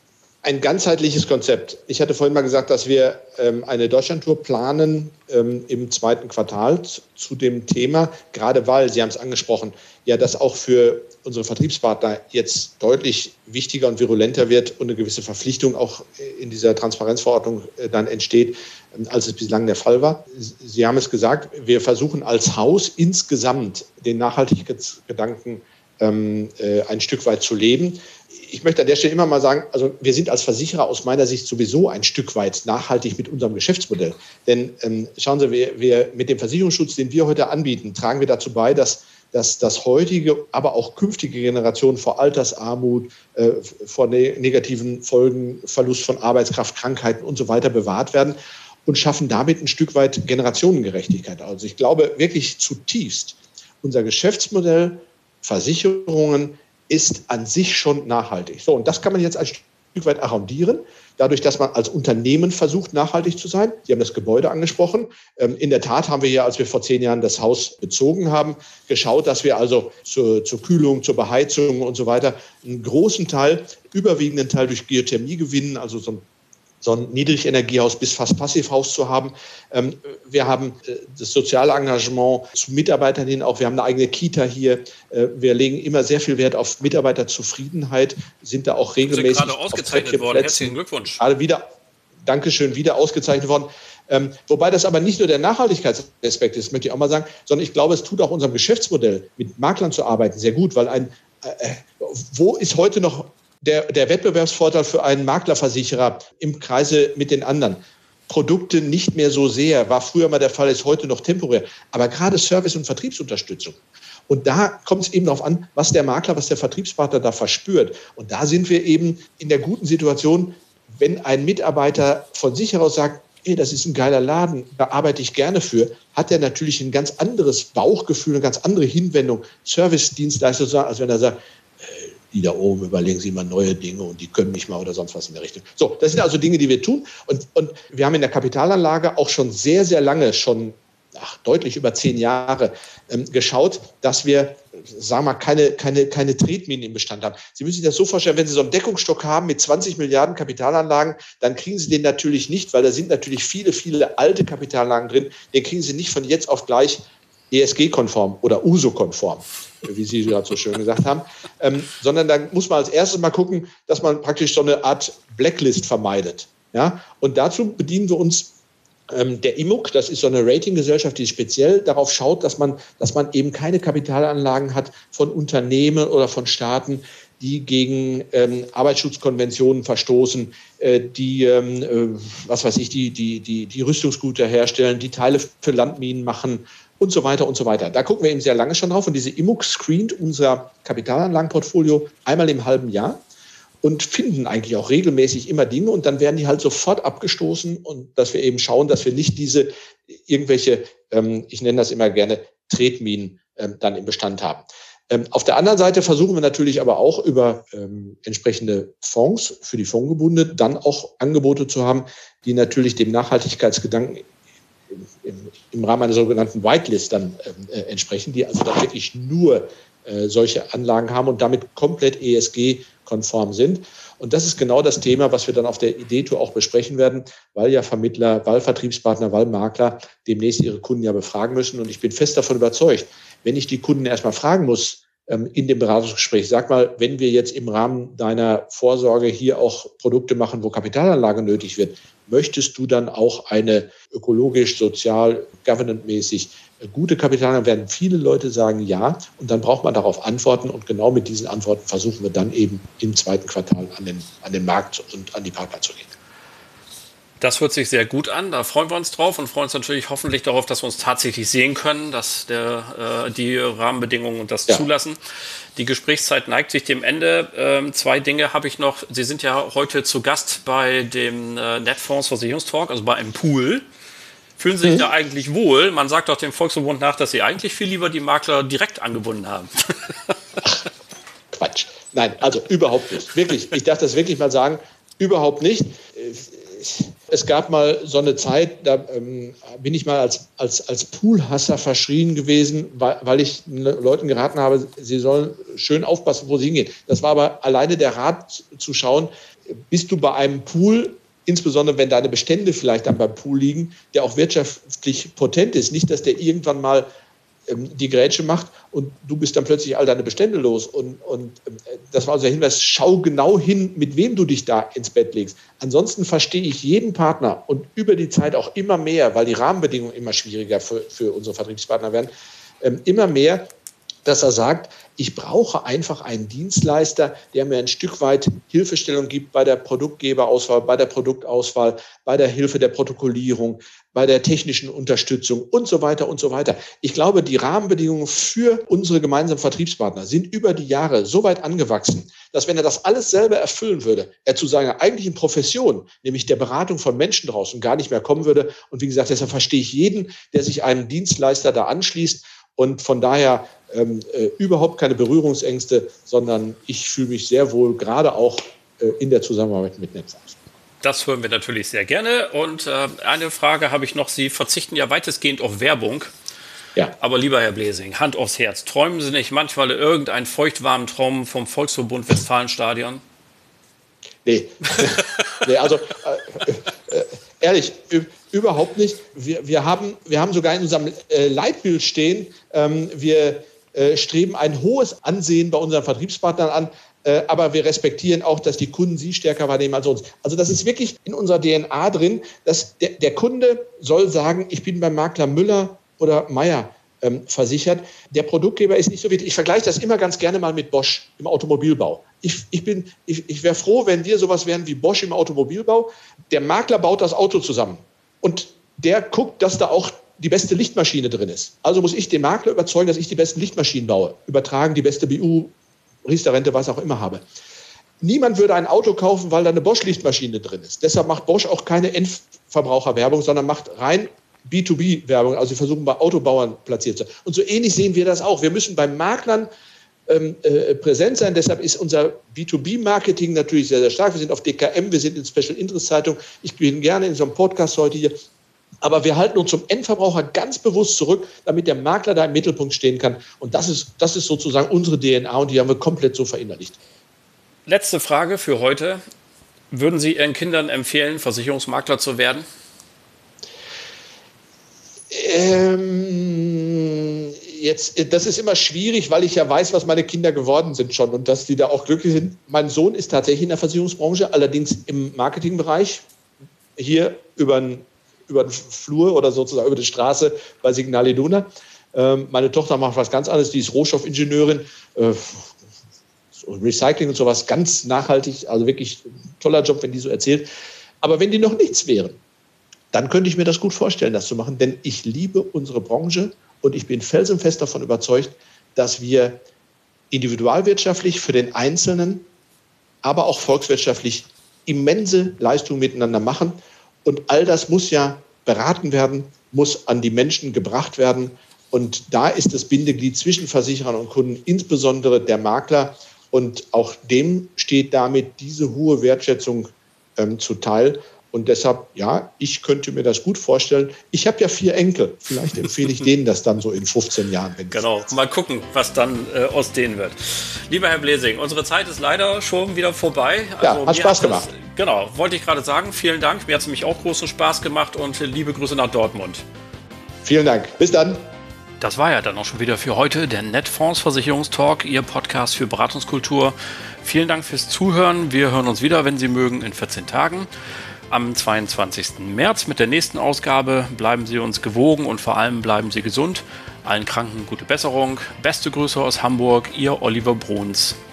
ein ganzheitliches Konzept. Ich hatte vorhin mal gesagt, dass wir ähm, eine Deutschlandtour planen ähm, im zweiten Quartal zu dem Thema, gerade weil, Sie haben es angesprochen, ja, das auch für unsere Vertriebspartner jetzt deutlich wichtiger und virulenter wird und eine gewisse Verpflichtung auch in dieser Transparenzverordnung äh, dann entsteht, ähm, als es bislang der Fall war. Sie haben es gesagt, wir versuchen als Haus insgesamt den Nachhaltigkeitsgedanken ähm, äh, ein Stück weit zu leben. Ich möchte an der Stelle immer mal sagen, also wir sind als Versicherer aus meiner Sicht sowieso ein Stück weit nachhaltig mit unserem Geschäftsmodell. Denn ähm, schauen Sie, wir, wir mit dem Versicherungsschutz, den wir heute anbieten, tragen wir dazu bei, dass, dass das heutige, aber auch künftige Generationen vor Altersarmut, äh, vor ne- negativen Folgen, Verlust von Arbeitskraft, Krankheiten und so weiter bewahrt werden und schaffen damit ein Stück weit Generationengerechtigkeit. Also ich glaube wirklich zutiefst, unser Geschäftsmodell, Versicherungen, ist an sich schon nachhaltig. So, und das kann man jetzt ein Stück weit arrondieren, dadurch, dass man als Unternehmen versucht, nachhaltig zu sein. Sie haben das Gebäude angesprochen. Ähm, in der Tat haben wir ja, als wir vor zehn Jahren das Haus bezogen haben, geschaut, dass wir also zur, zur Kühlung, zur Beheizung und so weiter einen großen Teil, überwiegenden Teil durch Geothermie gewinnen, also so ein so ein Niedrigenergiehaus bis fast Passivhaus zu haben. Wir haben das soziale Engagement zu Mitarbeitern hin auch. Wir haben eine eigene Kita hier. Wir legen immer sehr viel Wert auf Mitarbeiterzufriedenheit, sind da auch regelmäßig. Sie sind gerade ausgezeichnet worden. Herzlichen Glückwunsch. Gerade wieder, Dankeschön, wieder ausgezeichnet worden. Ähm, wobei das aber nicht nur der Nachhaltigkeitsaspekt ist, möchte ich auch mal sagen, sondern ich glaube, es tut auch unserem Geschäftsmodell, mit Maklern zu arbeiten, sehr gut, weil ein, äh, wo ist heute noch Der, der Wettbewerbsvorteil für einen Maklerversicherer im Kreise mit den anderen? Produkte nicht mehr so sehr, war früher mal der Fall, ist heute noch temporär. Aber gerade Service- und Vertriebsunterstützung. Und da kommt es eben darauf an, was der Makler, was der Vertriebspartner da verspürt. Und da sind wir eben in der guten Situation, wenn ein Mitarbeiter von sich heraus sagt, hey, das ist ein geiler Laden, da arbeite ich gerne für, hat er natürlich ein ganz anderes Bauchgefühl, eine ganz andere Hinwendung, Service-Dienstleister, als wenn er sagt, die da oben überlegen sich mal neue Dinge und die können nicht mal oder sonst was in der Richtung. So, das sind also Dinge, die wir tun. Und, und wir haben in der Kapitalanlage auch schon sehr, sehr lange, schon ach, deutlich über zehn Jahre, ähm, geschaut, dass wir, sagen wir mal, keine, keine, keine Tretminen im Bestand haben. Sie müssen sich das so vorstellen, wenn Sie so einen Deckungsstock haben mit zwanzig Milliarden Kapitalanlagen, dann kriegen Sie den natürlich nicht, weil da sind natürlich viele, viele alte Kapitalanlagen drin, den kriegen Sie nicht von jetzt auf gleich E S G-konform oder U S O-konform, wie Sie gerade so schön gesagt haben, ähm, sondern dann muss man als erstes mal gucken, dass man praktisch so eine Art Blacklist vermeidet. Ja? Und dazu bedienen wir uns ähm, der I M U C, das ist so eine Ratinggesellschaft, die speziell darauf schaut, dass man, dass man eben keine Kapitalanlagen hat von Unternehmen oder von Staaten, die gegen ähm, Arbeitsschutzkonventionen verstoßen, äh, die, ähm, äh, was weiß ich, die, die, die, die Rüstungsgüter herstellen, die Teile für Landminen machen, und so weiter und so weiter. Da gucken wir eben sehr lange schon drauf. Und diese I M U C screent unser Kapitalanlagenportfolio einmal im halben Jahr und finden eigentlich auch regelmäßig immer Dinge. Und dann werden die halt sofort abgestoßen. Und dass wir eben schauen, dass wir nicht diese irgendwelche, ähm, ich nenne das immer gerne, Tretminen ähm, dann im Bestand haben. Ähm, auf der anderen Seite versuchen wir natürlich aber auch über ähm, entsprechende Fonds für die Fondsgebundene dann auch Angebote zu haben, die natürlich dem Nachhaltigkeitsgedanken Im, im Rahmen einer sogenannten Whitelist dann äh, entsprechen, die also dann wirklich nur äh, solche Anlagen haben und damit komplett E S G-konform sind. Und das ist genau das Thema, was wir dann auf der Idee-Tour auch besprechen werden, weil ja Vermittler, weil Vertriebspartner, weil Makler demnächst ihre Kunden ja befragen müssen. Und ich bin fest davon überzeugt, wenn ich die Kunden erstmal fragen muss, ähm, in dem Beratungsgespräch, sag mal, wenn wir jetzt im Rahmen deiner Vorsorge hier auch Produkte machen, wo Kapitalanlage nötig wird, möchtest du dann auch eine ökologisch, sozial, governance-mäßig gute Kapitalanlage? Werden viele Leute sagen ja. Und dann braucht man darauf Antworten. Und genau mit diesen Antworten versuchen wir dann eben im zweiten Quartal an den, an den Markt und an die Partner zu gehen. Das hört sich sehr gut an. Da freuen wir uns drauf und freuen uns natürlich hoffentlich darauf, dass wir uns tatsächlich sehen können, dass der, äh, die Rahmenbedingungen das ja. zulassen. Die Gesprächszeit neigt sich dem Ende. Ähm, zwei Dinge habe ich noch. Sie sind ja heute zu Gast bei dem äh, Netfonds Versicherungstalk, also bei einem Pool. Fühlen Sie sich mhm. da eigentlich wohl? Man sagt doch dem Volksverbund nach, dass Sie eigentlich viel lieber die Makler direkt angebunden haben. Ach, Quatsch. Nein, also überhaupt nicht. Wirklich, ich darf das wirklich mal sagen, überhaupt nicht. es gab mal so eine Zeit, da ähm, bin ich mal als, als, als Poolhasser verschrien gewesen, weil, weil ich Leuten geraten habe, sie sollen schön aufpassen, wo sie hingehen. Das war aber alleine der Rat zu schauen, bist du bei einem Pool, insbesondere wenn deine Bestände vielleicht dann beim Pool liegen, der auch wirtschaftlich potent ist, nicht, dass der irgendwann mal die Grätsche macht und du bist dann plötzlich all deine Bestände los. Und, und das war unser Hinweis, schau genau hin, mit wem du dich da ins Bett legst. Ansonsten verstehe ich jeden Partner und über die Zeit auch immer mehr, weil die Rahmenbedingungen immer schwieriger für, für unsere Vertriebspartner werden, ähm, immer mehr, dass er sagt, ich brauche einfach einen Dienstleister, der mir ein Stück weit Hilfestellung gibt bei der Produktgeberauswahl, bei der Produktauswahl, bei der Hilfe der Protokollierung, bei der technischen Unterstützung und so weiter und so weiter. Ich glaube, die Rahmenbedingungen für unsere gemeinsamen Vertriebspartner sind über die Jahre so weit angewachsen, dass wenn er das alles selber erfüllen würde, er zu seiner eigentlichen Profession, nämlich der Beratung von Menschen draußen, gar nicht mehr kommen würde. Und wie gesagt, deshalb verstehe ich jeden, der sich einem Dienstleister da anschließt. Und von daher ähm, äh, überhaupt keine Berührungsängste, sondern ich fühle mich sehr wohl, gerade auch äh, in der Zusammenarbeit mit Netzaus. Das hören wir natürlich sehr gerne. Und äh, eine Frage habe ich noch. Sie verzichten ja weitestgehend auf Werbung. Ja. Aber lieber Herr Blesing, Hand aufs Herz. Träumen Sie nicht manchmal irgendeinen feuchtwarmen Traum vom Volksverbund Westfalenstadion? Nee. nee, also äh, äh, ehrlich, überhaupt nicht. Wir, wir, haben, wir haben sogar in unserem äh, Leitbild stehen, ähm, wir äh, streben ein hohes Ansehen bei unseren Vertriebspartnern an, äh, aber wir respektieren auch, dass die Kunden sie stärker wahrnehmen als uns. Also das ist wirklich in unserer D N A drin, dass der, der Kunde soll sagen, ich bin beim Makler Müller oder Meier ähm, versichert. Der Produktgeber ist nicht so wichtig. Ich vergleiche das immer ganz gerne mal mit Bosch im Automobilbau. Ich, ich, bin, ich, ich wäre froh, wenn wir sowas wären wie Bosch im Automobilbau. Der Makler baut das Auto zusammen und der guckt, dass da auch die beste Lichtmaschine drin ist. Also muss ich den Makler überzeugen, dass ich die besten Lichtmaschinen baue, übertragen, die beste B U, Riester-Rente, was auch immer habe. Niemand würde ein Auto kaufen, weil da eine Bosch-Lichtmaschine drin ist. Deshalb macht Bosch auch keine Endverbraucherwerbung, sondern macht rein B zwei B-Werbung. Also sie versuchen bei Autobauern platziert zu sein. Und so ähnlich sehen wir das auch. Wir müssen bei Maklern ähm, äh, präsent sein. Deshalb ist unser B zwei B-Marketing natürlich sehr, sehr stark. Wir sind auf D K M, wir sind in Special Interest Zeitung. Ich bin gerne in so einem Podcast heute hier. Aber wir halten uns zum Endverbraucher ganz bewusst zurück, damit der Makler da im Mittelpunkt stehen kann. Und das ist, das ist sozusagen unsere D N A und die haben wir komplett so verinnerlicht. Letzte Frage für heute. Würden Sie Ihren Kindern empfehlen, Versicherungsmakler zu werden? Ähm, jetzt, das ist immer schwierig, weil ich ja weiß, was meine Kinder geworden sind schon und dass die da auch glücklich sind. Mein Sohn ist tatsächlich in der Versicherungsbranche, allerdings im Marketingbereich, hier über den, über den Flur oder sozusagen über die Straße bei Signal Iduna. Ähm, meine Tochter macht was ganz anderes, die ist Rohstoffingenieurin, äh, Recycling und sowas, ganz nachhaltig, also wirklich ein toller Job, wenn die so erzählt. Aber wenn die noch nichts wären, dann könnte ich mir das gut vorstellen, das zu machen, denn ich liebe unsere Branche und ich bin felsenfest davon überzeugt, dass wir individualwirtschaftlich für den Einzelnen, aber auch volkswirtschaftlich immense Leistungen miteinander machen. Und all das muss ja beraten werden, muss an die Menschen gebracht werden. Und da ist das Bindeglied zwischen Versicherern und Kunden, insbesondere der Makler. Und auch dem steht damit diese hohe Wertschätzung ähm, zuteil. Und deshalb, ja, ich könnte mir das gut vorstellen. Ich habe ja vier Enkel. Vielleicht empfehle ich denen das dann so in fünfzehn Jahren. Wenn genau, mal gucken, was dann äh, aus denen wird. Lieber Herr Blesing, unsere Zeit ist leider schon wieder vorbei. Also ja, hat Spaß hat gemacht. Es, genau, wollte ich gerade sagen. Vielen Dank. Mir hat es nämlich auch großen Spaß gemacht und liebe Grüße nach Dortmund. Vielen Dank. Bis dann. Das war ja dann auch schon wieder für heute der Netfonds Versicherungstalk, Ihr Podcast für Beratungskultur. Vielen Dank fürs Zuhören. Wir hören uns wieder, wenn Sie mögen, in vierzehn Tagen. Am zweiundzwanzigsten März mit der nächsten Ausgabe. Bleiben Sie uns gewogen und vor allem bleiben Sie gesund. Allen Kranken gute Besserung. Beste Grüße aus Hamburg, Ihr Oliver Bruns.